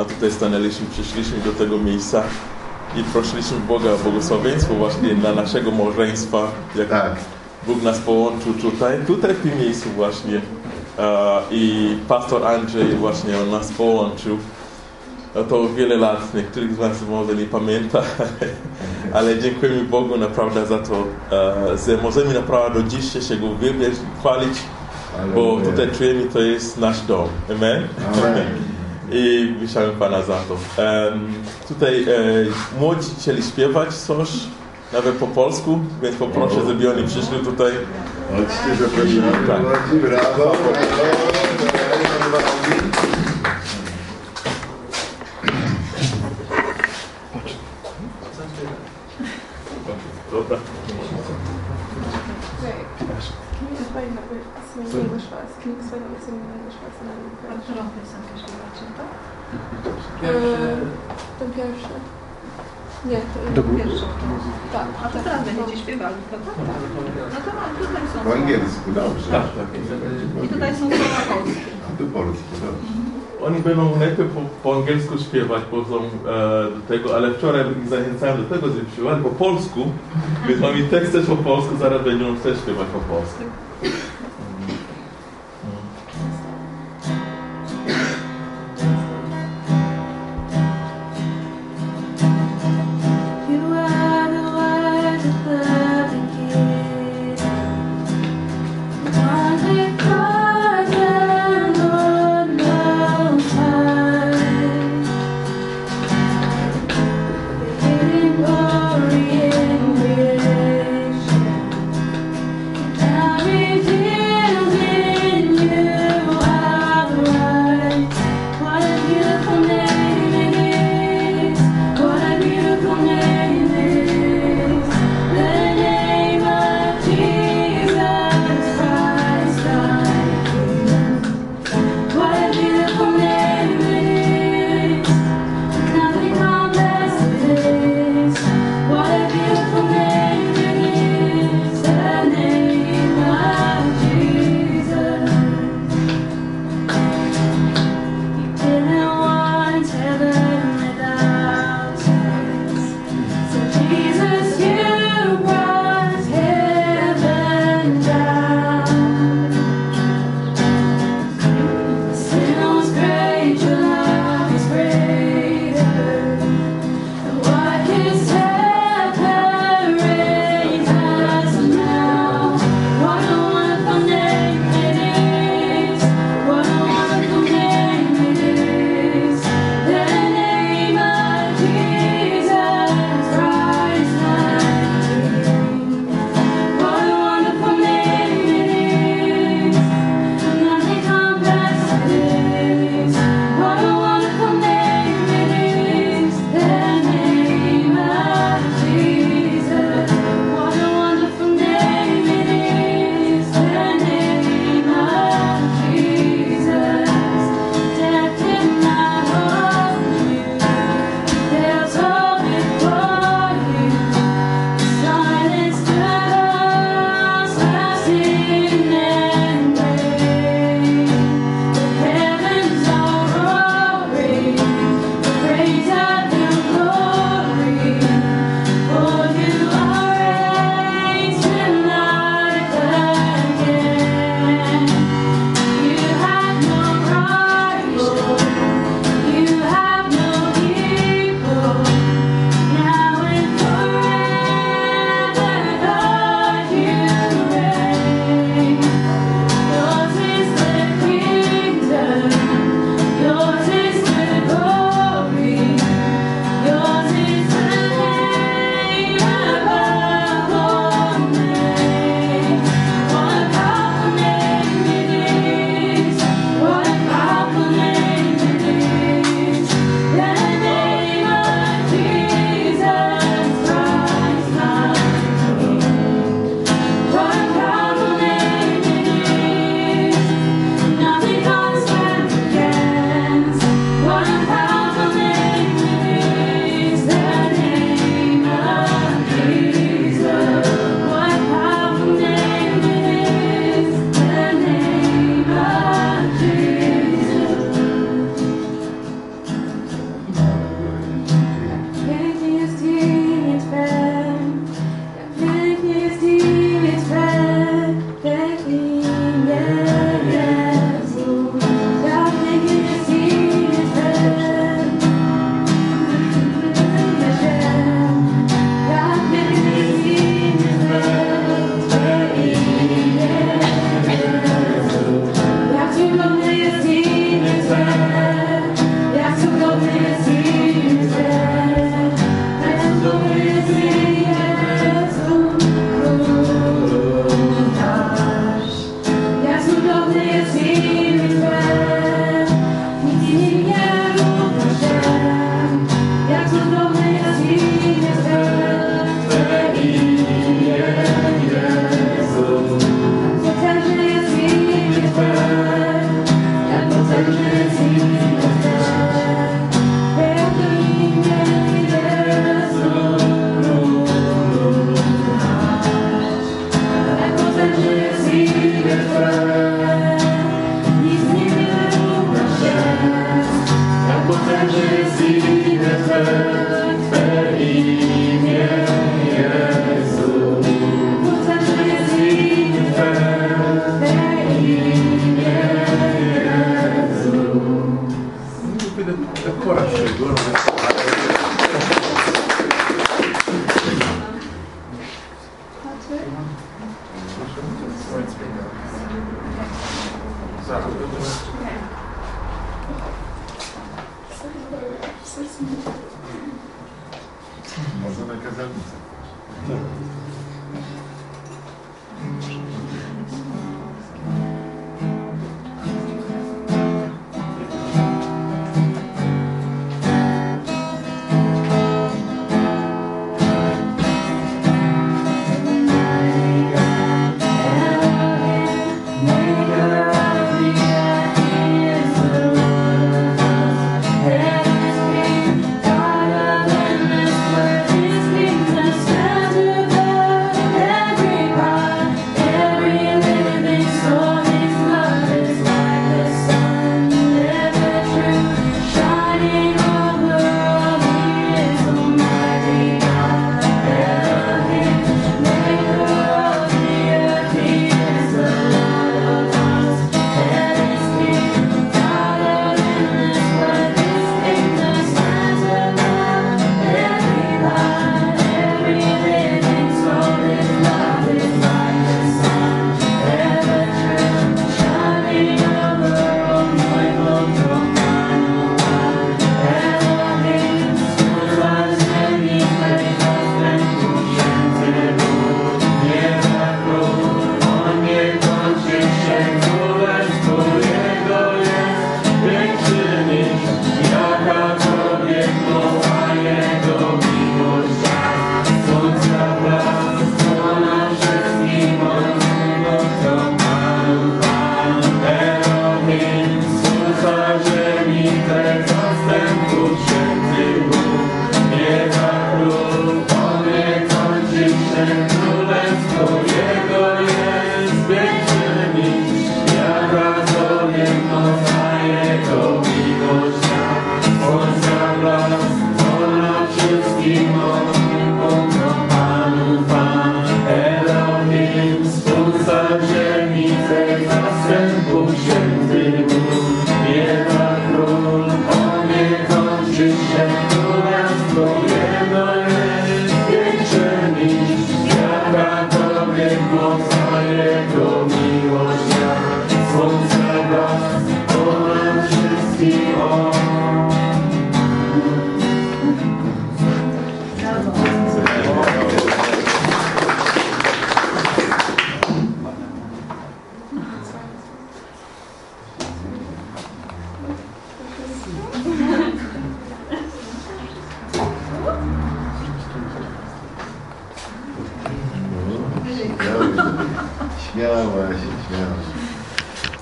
Tutaj stanęliśmy, przyszliśmy do tego miejsca i prosiliśmy Boga o błogosławieństwo właśnie dla naszego małżeństwa, jak Bóg nas połączył tutaj w tym miejscu właśnie. I pastor Andrzej właśnie on nas połączył. To wiele lat, niektórych z nas może nie pamięta, ale dziękujemy Bogu naprawdę za to, że możemy naprawdę do dziś się Go uwielbiać i chwalić, bo tutaj czujemy, to jest nasz dom. Amen? I wieszamy Pana za to. Tutaj młodzi chcieli śpiewać coś, nawet po polsku, więc poproszę, żeby oni przyszli tutaj. Chodźcie, zapraszamy. Tak. Brawo, Dobra. Can you explain that with some English first? Can you explain that with some English first and then French? Którą piosenkę śpiewacie, tak? Ten pierwszy. Nie, to pierwszą. Tak. A to teraz będziecie śpiewali, prawda? Tak. No to tutaj są. po angielsku, dobrze. Tak. I tutaj są słowa polskie. A tu polsku, dobrze. Oni będą najpierw po angielsku śpiewać, bo są do tego, ale wczoraj ich zachęcałem do tego, żeby śpiewali po polsku, więc oni tekst też po polsku, zaraz będą też śpiewać po polsku. Glory in creation, carry Może na kazalnicę. Śmiała się, śmiała.